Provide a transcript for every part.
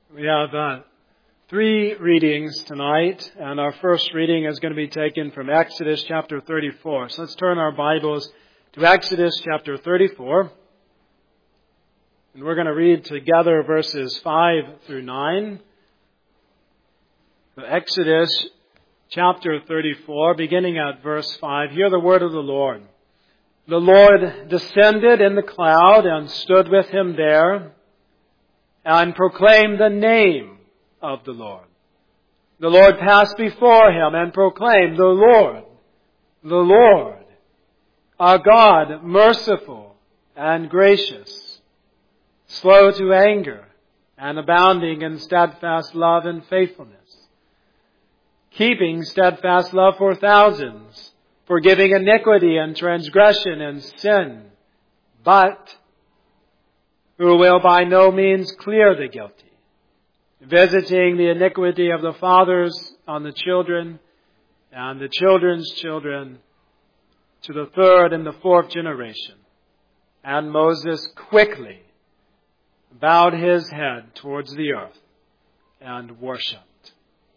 We have three readings tonight, and our first reading is going to be taken from Exodus chapter 34. So let's turn our Bibles to Exodus chapter 34. And we're going to read together verses 5 through 9. So Exodus chapter 34, beginning at verse 5. Hear the word of the Lord. The Lord descended in the cloud and stood with him there, and proclaimed the name of the Lord. The Lord passed before him and proclaimed, the Lord, our God, merciful and gracious, slow to anger and abounding in steadfast love and faithfulness, keeping steadfast love for thousands, forgiving iniquity and transgression and sin, but who will by no means clear the guilty, visiting the iniquity of the fathers on the children and the children's children to the third and the fourth generation. And Moses quickly bowed his head towards the earth and worshipped.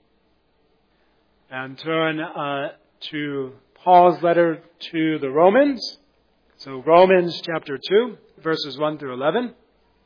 And turn to Paul's letter to the Romans. So Romans chapter 2, verses 1 through 11.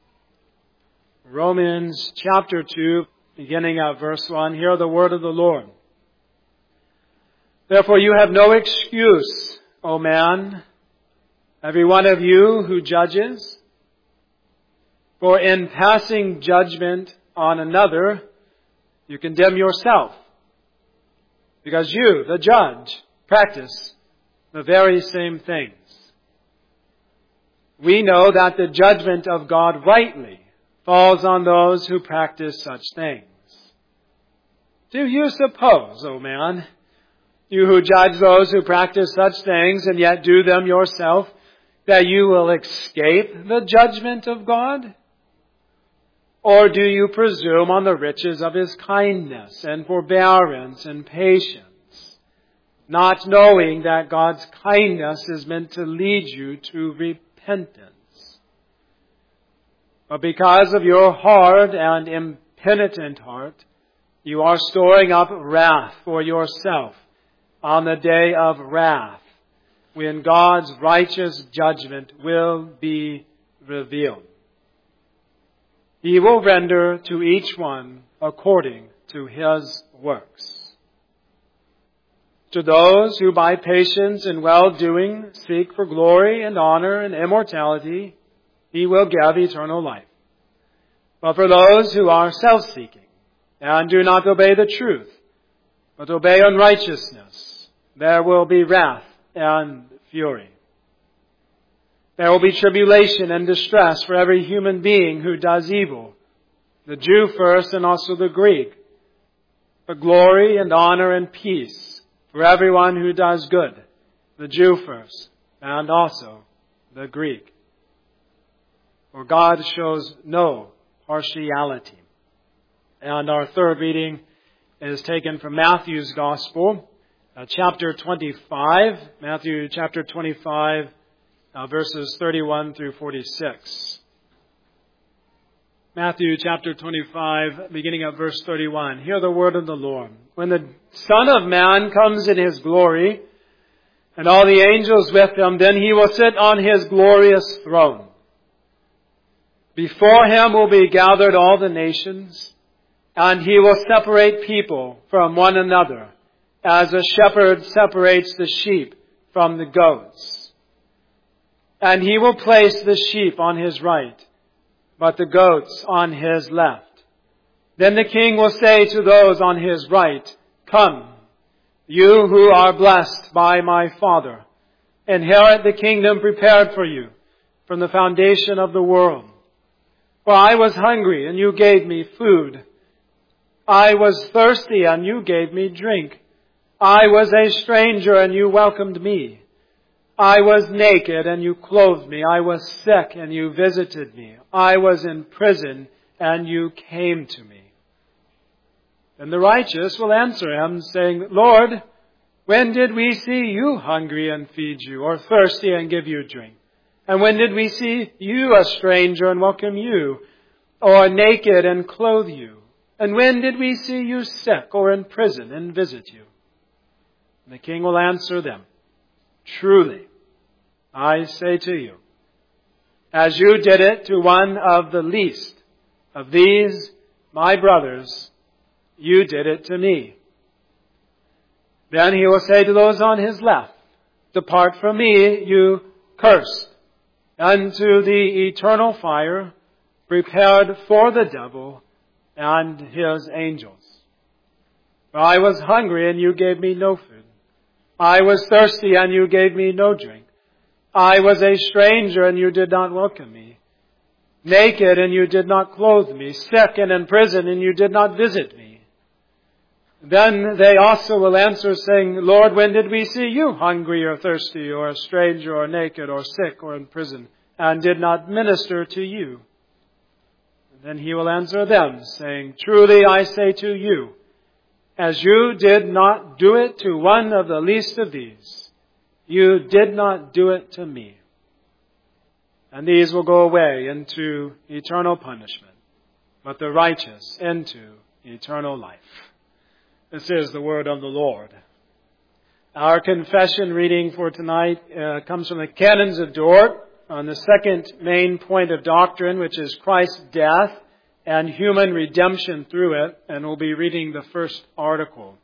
Romans chapter 2, beginning at verse 1. Hear the word of the Lord. Therefore you have no excuse, O man, every one of you who judges. For in passing judgment on another, you condemn yourself. Because you, the judge, practice the very same things. We know that the judgment of God rightly falls on those who practice such things. Do you suppose, O man, you who judge those who practice such things and yet do them yourself, that you will escape the judgment of God? Or do you presume on the riches of His kindness and forbearance and patience, not knowing that God's kindness is meant to lead you to repentance? But because of your hard and impenitent heart, you are storing up wrath for yourself on the day of wrath, when God's righteous judgment will be revealed. He will render to each one according to his works. To those who by patience and well-doing seek for glory and honor and immortality, He will give eternal life. But for those who are self-seeking and do not obey the truth, but obey unrighteousness, there will be wrath and fury. There will be tribulation and distress for every human being who does evil, the Jew first and also the Greek, but glory and honor and peace for everyone who does good, the Jew first and also the Greek. For God shows no partiality. And our third reading is taken from Matthew's Gospel, chapter 25. Matthew chapter 25, verses 31 through 46. Matthew chapter 25, beginning at verse 31. Hear the word of the Lord. When the Son of Man comes in His glory, and all the angels with Him, then He will sit on His glorious throne. Before Him will be gathered all the nations, and He will separate people from one another, as a shepherd separates the sheep from the goats. And He will place the sheep on His right, but the goats on His left. Then the King will say to those on His right, Come, you who are blessed by my Father, inherit the kingdom prepared for you from the foundation of the world. For I was hungry, and you gave me food. I was thirsty, and you gave me drink. I was a stranger, and you welcomed me. I was naked, and you clothed me. I was sick, and you visited me. I was in prison, and you came to me. And the righteous will answer Him, saying, Lord, when did we see you hungry and feed you, or thirsty and give you drink? And when did we see you a stranger and welcome you, or naked and clothe you? And when did we see you sick or in prison and visit you?" And the king will answer them, "Truly, I say to you, as you did it to one of the least of these, my brothers, you did it to me." Then he will say to those on his left, "Depart from me, you cursed, unto the eternal fire prepared for the devil and his angels. For I was hungry, and you gave me no food. I was thirsty, and you gave me no drink. I was a stranger, and you did not welcome me. Naked, and you did not clothe me. Sick and in prison, and you did not visit me." Then they also will answer, saying, "Lord, when did we see you hungry or thirsty or a stranger or naked or sick or in prison, and did not minister to you?" And then he will answer them, saying, "Truly I say to you, as you did not do it to one of the least of these, you did not do it to me." And these will go away into eternal punishment, but the righteous into eternal life. This is the word of the Lord. Our confession reading for tonight comes from the Canons of Dort on the second main point of doctrine, which is Christ's death and human redemption through it, and we'll be reading the first article.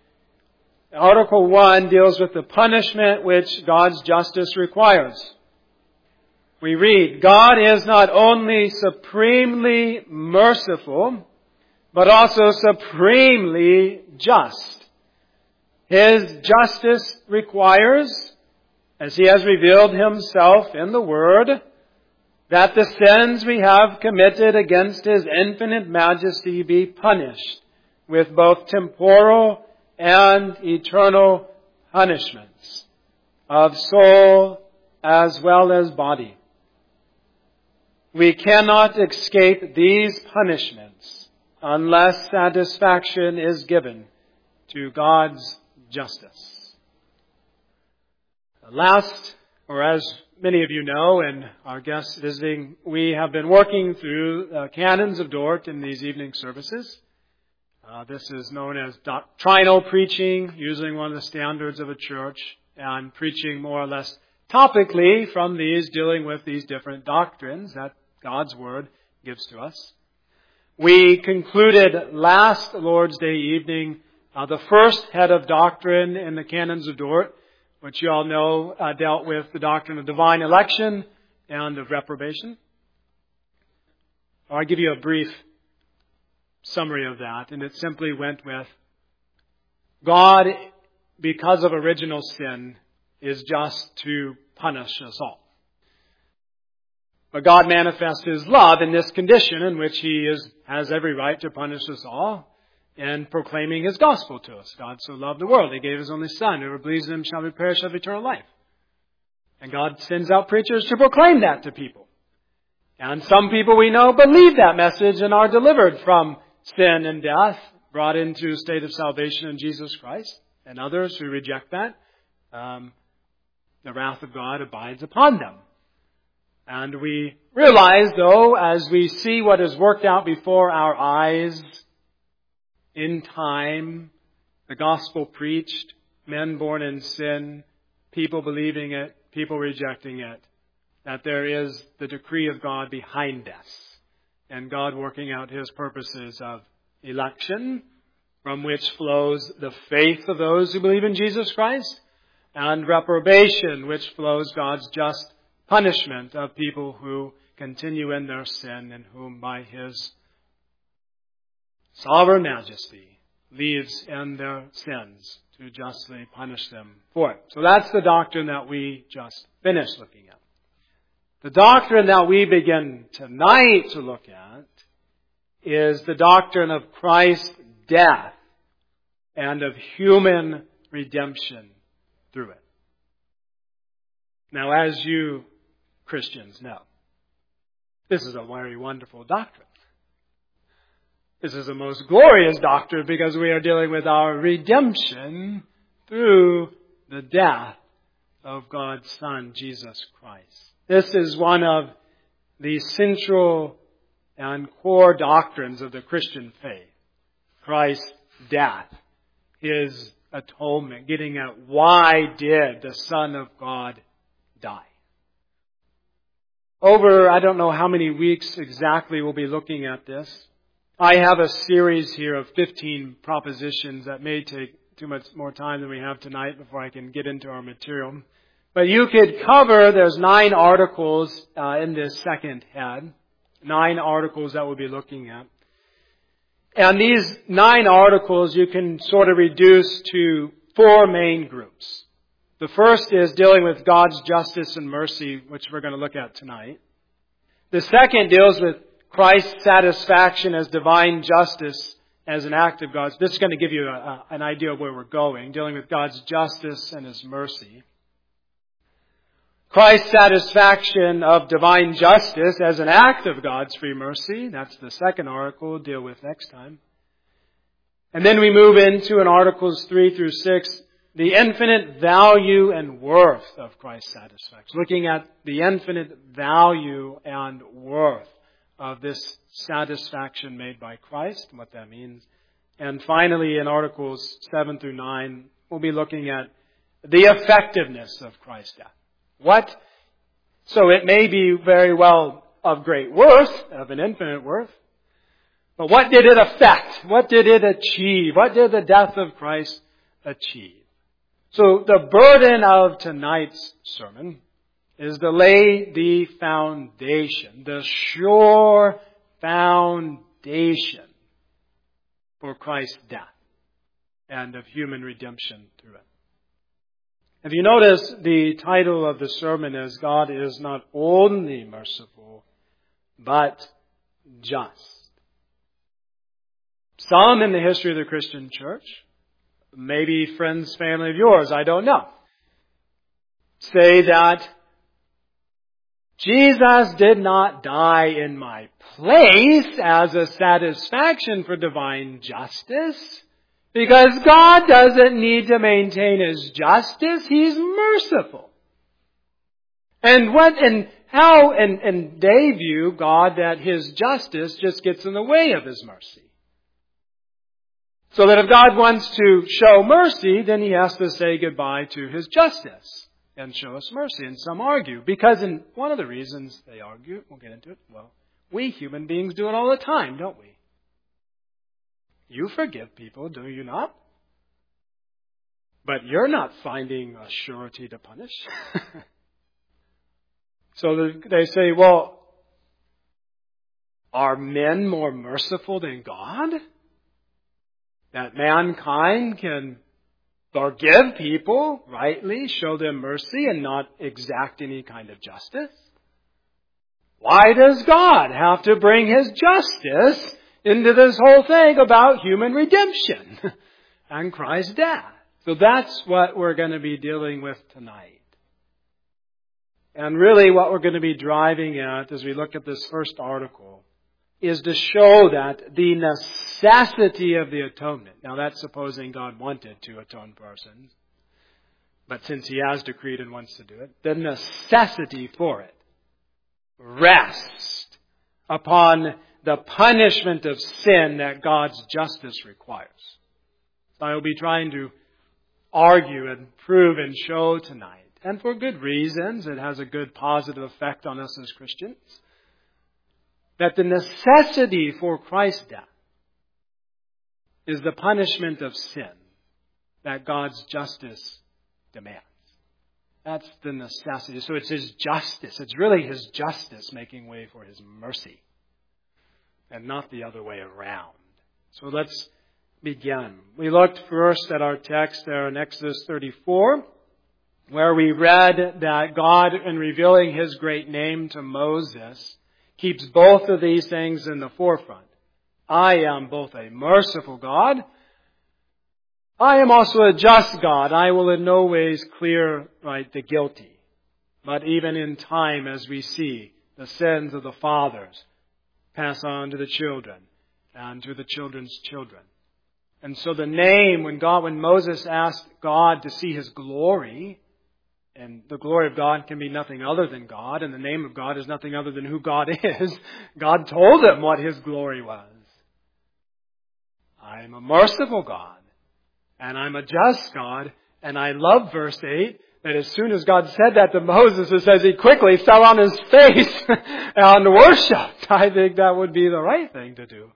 Article 1 deals with the punishment which God's justice requires. We read, "God is not only supremely merciful, but also supremely just. His justice requires, as He has revealed Himself in the Word, that the sins we have committed against His infinite majesty be punished with both temporal and eternal punishments of soul as well as body. We cannot escape these punishments unless satisfaction is given to God's justice." Last, or as many of you know, and our guests visiting, we have been working through Canons of Dort in these evening services. This is known as doctrinal preaching, using one of the standards of a church, and preaching more or less topically from these, dealing with these different doctrines that God's Word gives to us. We concluded last Lord's Day evening the first head of doctrine in the Canons of Dort, which you all know dealt with the doctrine of divine election and of reprobation. I'll give you a brief summary of that, and it simply went with, God, because of original sin, is just to punish us all. But God manifests His love in this condition in which He has every right to punish us all in proclaiming His gospel to us. God so loved the world, He gave His only Son. Whoever believes in Him shall be perished of eternal life. And God sends out preachers to proclaim that to people. And some people we know believe that message and are delivered from sin and death, brought into a state of salvation in Jesus Christ. And others who reject that, the wrath of God abides upon them. And we realize, though, as we see what is worked out before our eyes in time, the gospel preached, men born in sin, people believing it, people rejecting it, that there is the decree of God behind us, and God working out His purposes of election, from which flows the faith of those who believe in Jesus Christ, and reprobation, which flows God's just punishment of people who continue in their sin and whom by His sovereign majesty leaves in their sins to justly punish them for it. So that's the doctrine that we just finished looking at. The doctrine that we begin tonight to look at is the doctrine of Christ's death and of human redemption through it. Now, as you Christians know, this is a very wonderful doctrine. This is a most glorious doctrine because we are dealing with our redemption through the death of God's Son, Jesus Christ. This is one of the central and core doctrines of the Christian faith. Christ's death, His atonement, getting at why did the Son of God die. Over, I don't know how many weeks exactly we'll be looking at this. I have a series here of 15 propositions that may take too much more time than we have tonight before I can get into our material. But you could cover, there's 9 articles in this second head. 9 articles that we'll be looking at. And these 9 articles you can sort of reduce to 4 main groups. The first is dealing with God's justice and mercy, which we're going to look at tonight. The second deals with Christ's satisfaction as divine justice as an act of God's. This is going to give you an idea of where we're going, dealing with God's justice and His mercy. Christ's satisfaction of divine justice as an act of God's free mercy. That's the second article we'll deal with next time. And then we move into in Articles 3 through 6, the infinite value and worth of Christ's satisfaction. Looking at the infinite value and worth of this satisfaction made by Christ and what that means. And finally, in Articles 7 through 9, we'll be looking at the effectiveness of Christ's death. So it may be very well of great worth, of an infinite worth, but what did it affect? What did it achieve? What did the death of Christ achieve? So the burden of tonight's sermon is to lay the foundation, the sure foundation for Christ's death and of human redemption through it. If you notice, the title of the sermon is God is not only merciful, but just. Some in the history of the Christian church, maybe friends, family of yours, I don't know, say that Jesus did not die in my place as a satisfaction for divine justice, because God doesn't need to maintain His justice. He's merciful. And how they view God that His justice just gets in the way of His mercy. So that if God wants to show mercy, then He has to say goodbye to His justice and show us mercy. And some argue, because in one of the reasons they argue, we'll get into it, well, we human beings do it all the time, don't we? You forgive people, do you not? But you're not finding a surety to punish. So they say, well, are men more merciful than God? That mankind can forgive people rightly, show them mercy, and not exact any kind of justice? Why does God have to bring His justice into this whole thing about human redemption and Christ's death? So that's what we're going to be dealing with tonight. And really what we're going to be driving at as we look at this first article is to show that the necessity of the atonement. Now that's supposing God wanted to atone for our sins. But since He has decreed and wants to do it, the necessity for it rests upon the punishment of sin that God's justice requires. So I will be trying to argue and prove and show tonight, and for good reasons, it has a good positive effect on us as Christians, that the necessity for Christ's death is the punishment of sin that God's justice demands. That's the necessity. So it's His justice. It's really His justice making way for His mercy, and not the other way around. So let's begin. We looked first at our text there in Exodus 34, where we read that God, in revealing His great name to Moses, keeps both of these things in the forefront. I am both a merciful God. I am also a just God. I will in no ways clear the guilty. But even in time, as we see, the sins of the fathers pass on to the children and to the children's children. And so the name, when Moses asked God to see His glory, And the glory of God can be nothing other than God, and the name of God is nothing other than who God is. God told him what his glory was. I'm a merciful God, and I'm a just God, and I love verse 8, that as soon as God said that to Moses, it says he quickly fell on his face and worshipped. I think that would be the right thing to do,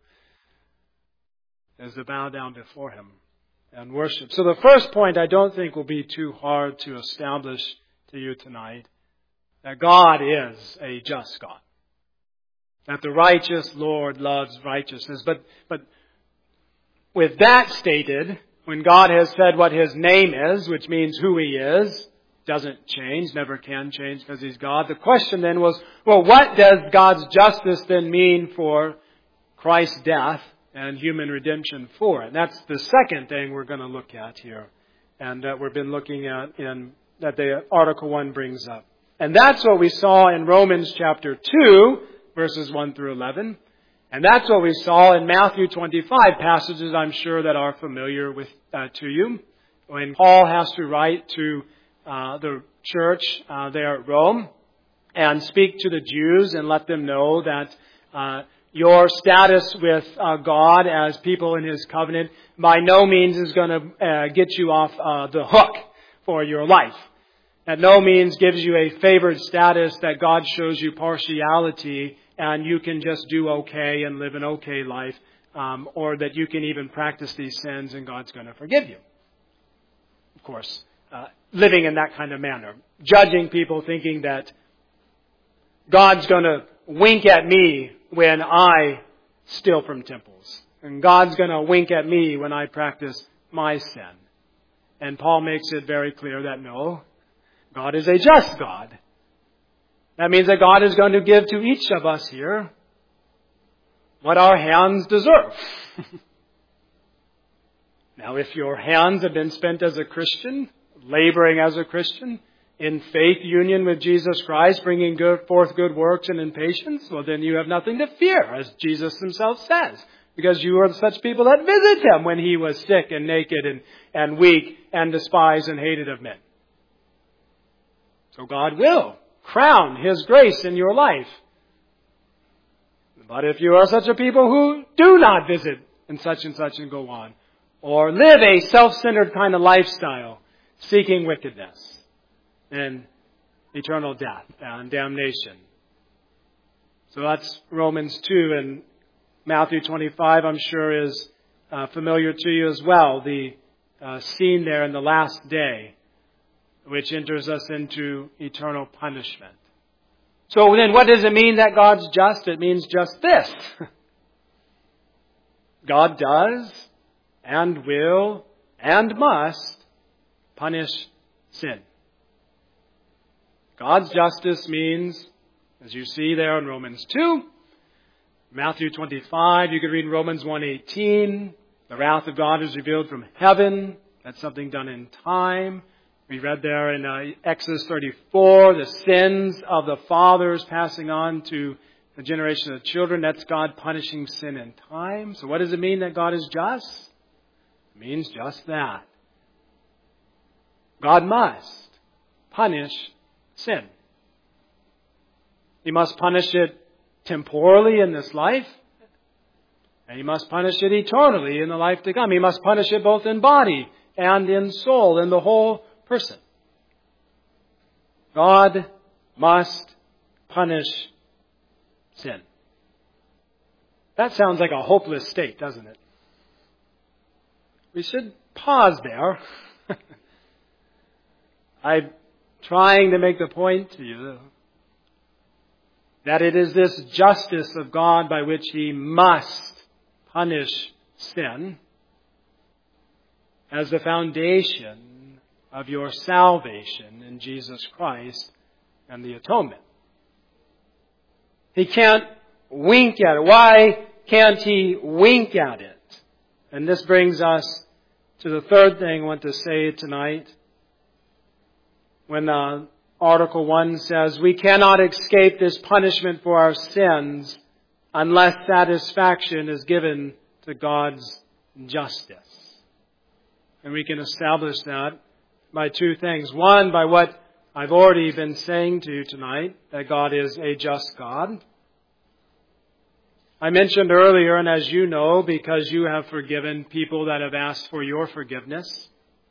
is to bow down before him and worship. So the first point I don't think will be too hard to establish to you tonight, that God is a just God. That the righteous Lord loves righteousness. But with that stated, when God has said what his name is, which means who he is, doesn't change, never can change because he's God. The question then was, well, what does God's justice then mean for Christ's death and human redemption for it? And that's the second thing we're going to look at here, and that we've been looking at in that the Article 1 brings up. And that's what we saw in Romans chapter 2, verses 1 through 11. And that's what we saw in Matthew 25, passages I'm sure that are familiar with to you. When Paul has to write to the church there at Rome and speak to the Jews and let them know that your status with God as people in his covenant by no means is going to get you off the hook for your life. At no means gives you a favored status that God shows you partiality and you can just do okay and live an okay life, or that you can even practice these sins and God's going to forgive you. Of course, living in that kind of manner. Judging people thinking that God's going to wink at me when I steal from temples. And God's going to wink at me when I practice my sin. And Paul makes it very clear that no, God is a just God. That means that God is going to give to each of us here what our hands deserve. Now, if your hands have been spent as a Christian, laboring as a Christian, in faith union with Jesus Christ, bringing forth good works and in patience, well, then you have nothing to fear, as Jesus himself says, because you are such people that visit him when he was sick and naked and weak and despised and hated of men. So God will crown his grace in your life. But if you are such a people who do not visit and such and go on, or live a self-centered kind of lifestyle, seeking wickedness and eternal death and damnation. So that's Romans 2, and Matthew 25, I'm sure, is familiar to you as well. The scene there in the last day, which enters us into eternal punishment. So then what does it mean that God's just? It means just this. God does and will and must punish sin. God's justice means, as you see there in Romans 2, Matthew 25, you can read Romans 1:18, the wrath of God is revealed from heaven. That's something done in time. We read there in Exodus 34, the sins of the fathers passing on to the generation of the children. That's God punishing sin in time. So what does it mean that God is just? It means just that. God must punish sin. He must punish it temporally in this life, and he must punish it eternally in the life to come. He must punish it both in body and in soul, in the whole person. God must punish sin. That sounds like a hopeless state, doesn't it? We should pause there. I'm trying to make the point to you that it is this justice of God by which he must punish sin as the foundation of your salvation in Jesus Christ and the atonement. He can't wink at it. Why can't he wink at it? And this brings us to the third thing I want to say tonight. When Article 1 says, we cannot escape this punishment for our sins unless satisfaction is given to God's justice. And we can establish that by two things. One, by what I've already been saying to you tonight that God is a just God. I mentioned earlier, and as you know, because you have forgiven people that have asked for your forgiveness,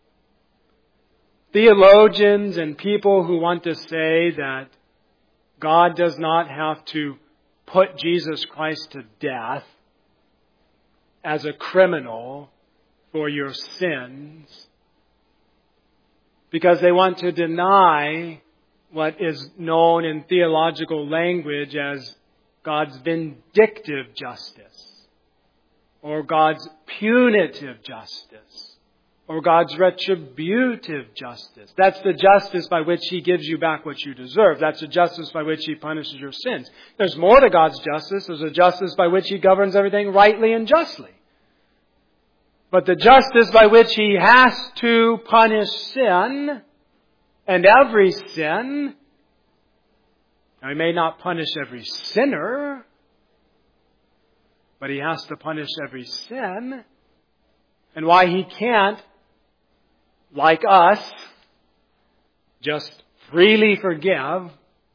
theologians and people who want to say that God does not have to put Jesus Christ to death as a criminal for your sins, because they want to deny what is known in theological language as God's vindictive justice, or God's punitive justice, or God's retributive justice. That's the justice by which He gives you back what you deserve. That's the justice by which He punishes your sins. There's more to God's justice. There's a justice by which He governs everything rightly and justly. But the justice by which He has to punish sin, and every sin, now He may not punish every sinner, but He has to punish every sin. And why He can't, like us, just freely forgive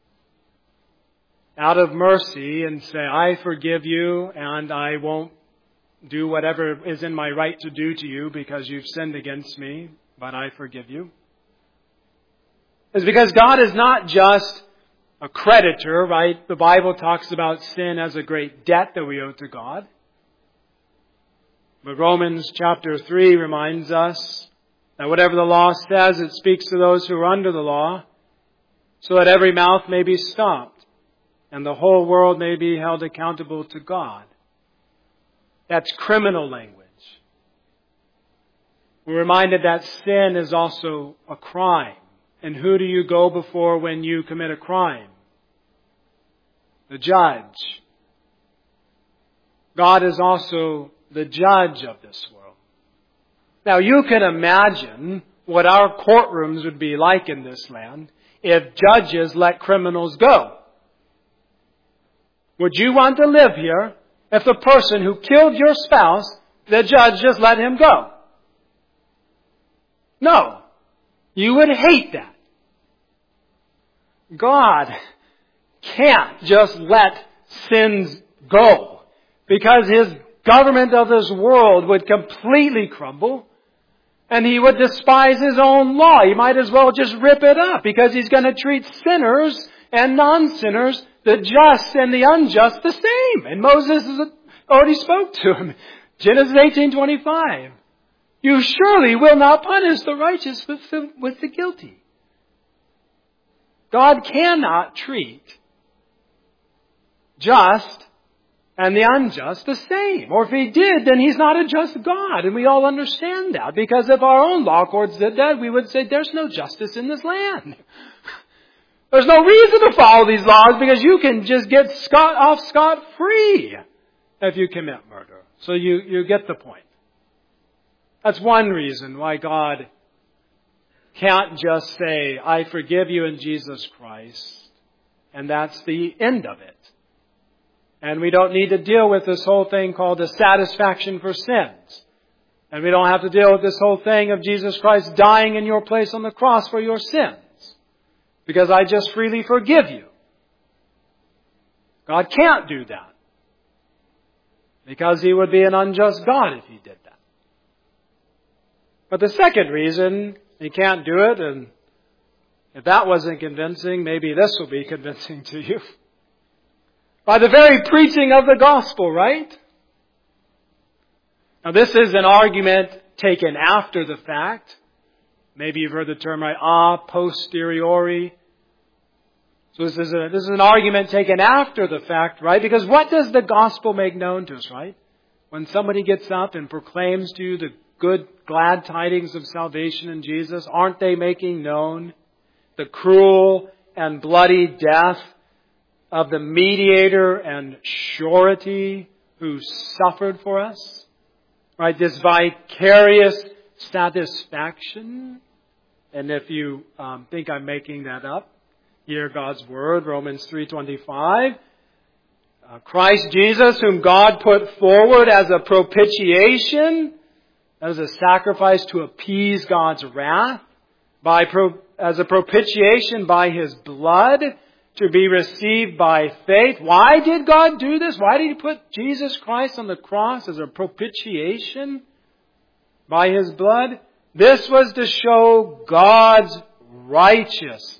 out of mercy and say, I forgive you and I won't do whatever is in my right to do to you because you've sinned against me, but I forgive you, is because God is not just a creditor, right? The Bible talks about sin as a great debt that we owe to God. But Romans chapter 3 reminds us that whatever the law says, it speaks to those who are under the law, so that every mouth may be stopped and the whole world may be held accountable to God. That's criminal language. We're reminded that sin is also a crime. And who do you go before when you commit a crime? The judge. God is also the judge of this world. Now you can imagine what our courtrooms would be like in this land if judges let criminals go. Would you want to live here if the person who killed your spouse, the judge just let him go? No. You would hate that. God can't just let sins go, because His government of this world would completely crumble and He would despise His own law. He might as well just rip it up, because He's going to treat sinners and non-sinners, the just and the unjust, the same. And Moses already spoke to him. Genesis 18:25. You surely will not punish the righteous with the guilty. God cannot treat just and the unjust the same. Or if He did, then He's not a just God. And we all understand that. Because if our own law courts did that, we would say there's no justice in this land. There's no reason to follow these laws, because you can just get scot-free if you commit murder. So you get the point. That's one reason why God can't just say, I forgive you in Jesus Christ, and that's the end of it. And we don't need to deal with this whole thing called the satisfaction for sins. And we don't have to deal with this whole thing of Jesus Christ dying in your place on the cross for your sins, because I just freely forgive you. God can't do that, because He would be an unjust God if He did that. But the second reason He can't do it, and if that wasn't convincing, maybe this will be convincing to you. By the very preaching of the gospel, right? Now this is an argument taken after the fact. Maybe you've heard the term, right? A posteriori. So this is an argument taken after the fact, right? Because what does the gospel make known to us, right? When somebody gets up and proclaims to you the good, glad tidings of salvation in Jesus, aren't they making known the cruel and bloody death of the mediator and surety who suffered for us? Right? This vicarious satisfaction. And if you think I'm making that up, hear God's Word, Romans 3:25. Christ Jesus, whom God put forward as a propitiation, as a sacrifice to appease God's wrath, by as a propitiation by His blood to be received by faith. Why did God do this? Why did He put Jesus Christ on the cross as a propitiation by His blood? This was to show God's righteousness.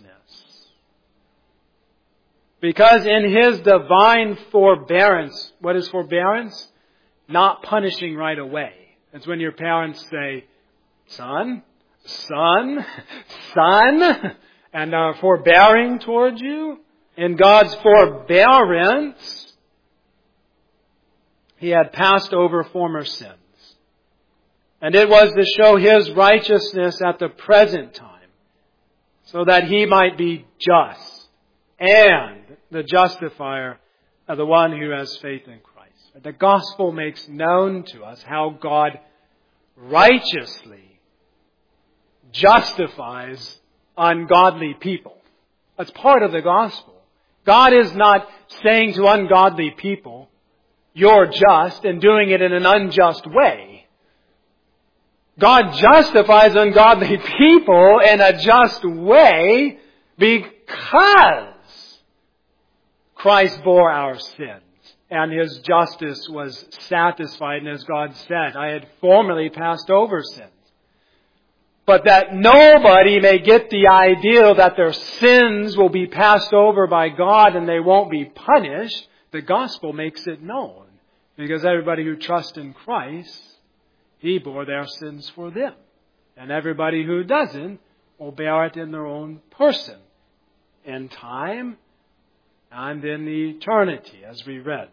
Because in His divine forbearance, what is forbearance? Not punishing right away. It's when your parents say, son, and are forbearing towards you. In God's forbearance, He had passed over former sins. And it was to show His righteousness at the present time, so that He might be just and the justifier of the one who has faith in Christ. The gospel makes known to us how God righteously justifies ungodly people. That's part of the gospel. God is not saying to ungodly people, you're just, and doing it in an unjust way. God justifies ungodly people in a just way because Christ bore our sins. And His justice was satisfied. And as God said, I had formerly passed over sins. But that nobody may get the idea that their sins will be passed over by God and they won't be punished, the gospel makes it known. Because everybody who trusts in Christ, He bore their sins for them. And everybody who doesn't will bear it in their own person. In time and in eternity, as we read.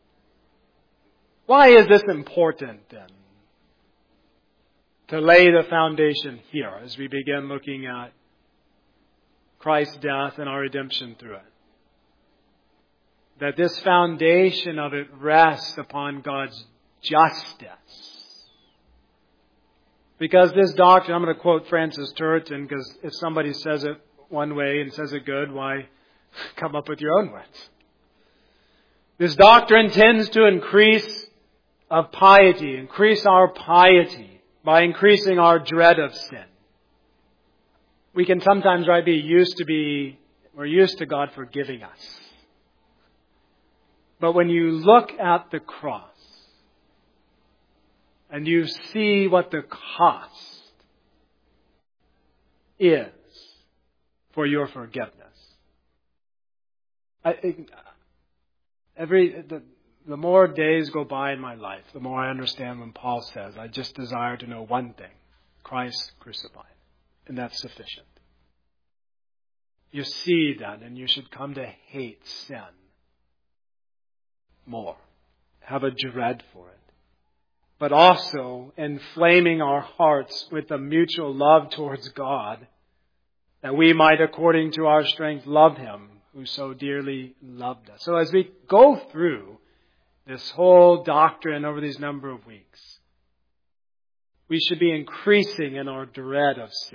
Why is this important then? To lay the foundation here as we begin looking at Christ's death and our redemption through it. That this foundation of it rests upon God's justice. Because this doctrine, I'm going to quote Francis Turretin, because if somebody says it one way and says it good, why come up with your own words? This doctrine tends to increase our piety, by increasing our dread of sin. We can sometimes we're used to God forgiving us. But when you look at the cross and you see what the cost is for your forgiveness, the more days go by in my life, the more I understand when Paul says, I just desire to know one thing, Christ crucified. And that's sufficient. You see that, and you should come to hate sin more. Have a dread for it. But also inflaming our hearts with a mutual love towards God, that we might, according to our strength, love Him who so dearly loved us. So as we go through this whole doctrine over these number of weeks, we should be increasing in our dread of sin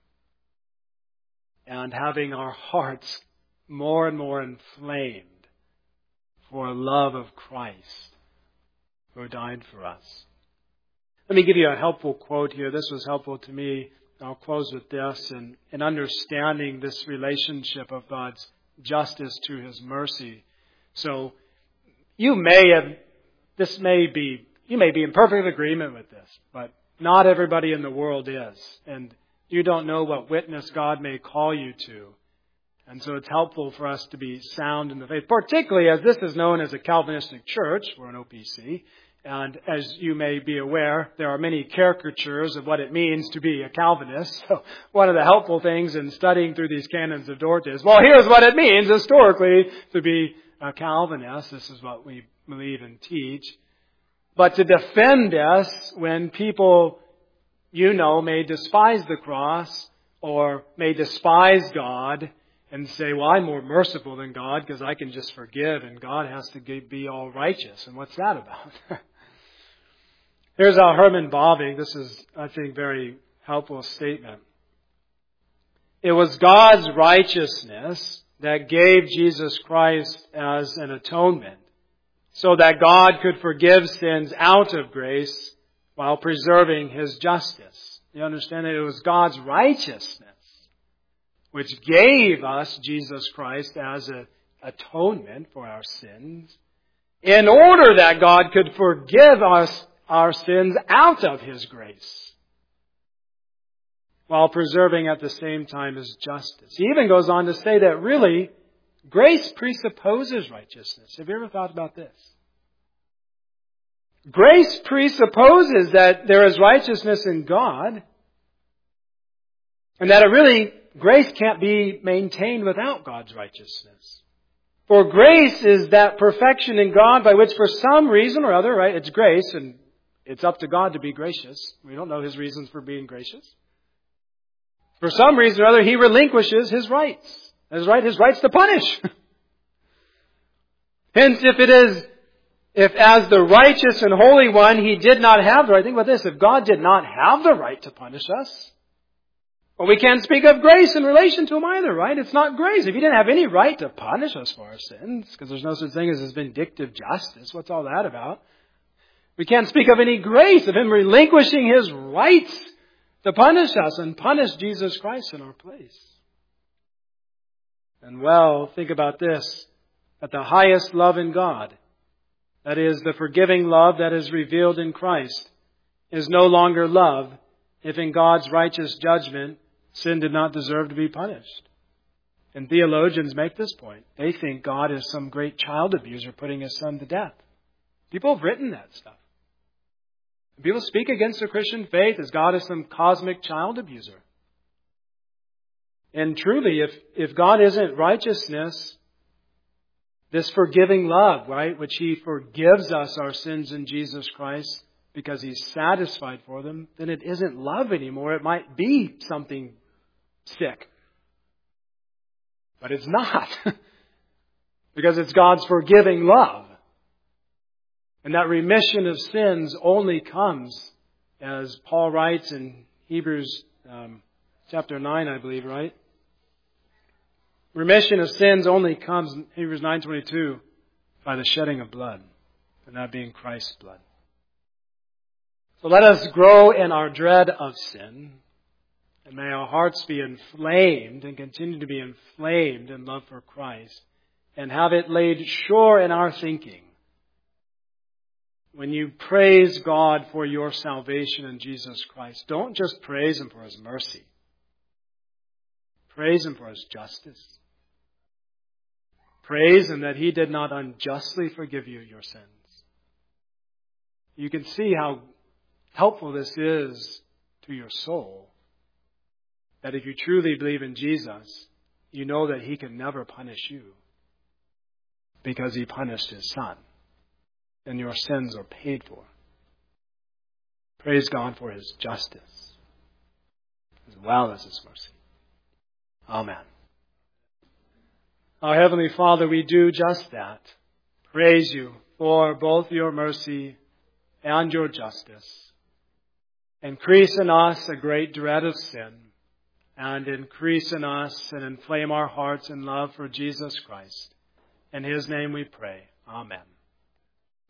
and having our hearts more and more inflamed for love of Christ who died for us. Let me give you a helpful quote here. This was helpful to me. I'll close with this. In understanding this relationship of God's justice to His mercy. So, you may be in perfect agreement with this, but not everybody in the world is. And you don't know what witness God may call you to. And so it's helpful for us to be sound in the faith, particularly as this is known as a Calvinistic church. We're an OPC. And as you may be aware, there are many caricatures of what it means to be a Calvinist. So one of the helpful things in studying through these canons of Dort is, well, here's what it means historically to be a Calvinist. This is what we believe and teach. But to defend us when people, may despise the cross or may despise God and say, well, I'm more merciful than God because I can just forgive and God has to be all righteous. And what's that about? Here's Herman Bavinck. This is, I think, very helpful statement. It was God's righteousness that gave Jesus Christ as an atonement so that God could forgive sins out of grace while preserving His justice. You understand that it was God's righteousness which gave us Jesus Christ as an atonement for our sins, in order that God could forgive us our sins out of His grace, while preserving at the same time His justice. He even goes on to say that really, grace presupposes righteousness. Have you ever thought about this? Grace presupposes that there is righteousness in God, and that grace can't be maintained without God's righteousness. For grace is that perfection in God by which for some reason or other, right, it's grace, and it's up to God to be gracious. We don't know His reasons for being gracious. For some reason or other, He relinquishes His rights. His rights to punish. Hence, if as the righteous and holy one, He did not have the right, think about this, if God did not have the right to punish us, well, we can't speak of grace in relation to Him either, right? It's not grace. If He didn't have any right to punish us for our sins, because there's no such thing as His vindictive justice, what's all that about? We can't speak of any grace of Him relinquishing His rights to punish us and punish Jesus Christ in our place. And well, think about this, that the highest love in God, that is, the forgiving love that is revealed in Christ, is no longer love if in God's righteous judgment sin did not deserve to be punished. And theologians make this point. They think God is some great child abuser putting His Son to death. People have written that stuff. People speak against the Christian faith as God is some cosmic child abuser. And truly, if God isn't righteousness, this forgiving love, right, which He forgives us our sins in Jesus Christ because He's satisfied for them, then it isn't love anymore. It might be something sick. But it's not. Because it's God's forgiving love. And that remission of sins only comes, as Paul writes in Hebrews chapter 9, I believe, right? Remission of sins only comes, in Hebrews 9:22, by the shedding of blood, and that being Christ's blood. So let us grow in our dread of sin, and may our hearts be inflamed and continue to be inflamed in love for Christ, and have it laid sure in our thinking. When you praise God for your salvation in Jesus Christ, don't just praise Him for His mercy. Praise Him for His justice. Praise Him that He did not unjustly forgive you your sins. You can see how helpful this is to your soul. That if you truly believe in Jesus, you know that He can never punish you. Because He punished His Son. And your sins are paid for. Praise God for His justice. As well as His mercy. Amen. Our Heavenly Father, we do just that. Praise You for both Your mercy and Your justice. Increase in us a great dread of sin, and increase in us and inflame our hearts in love for Jesus Christ. In His name we pray. Amen.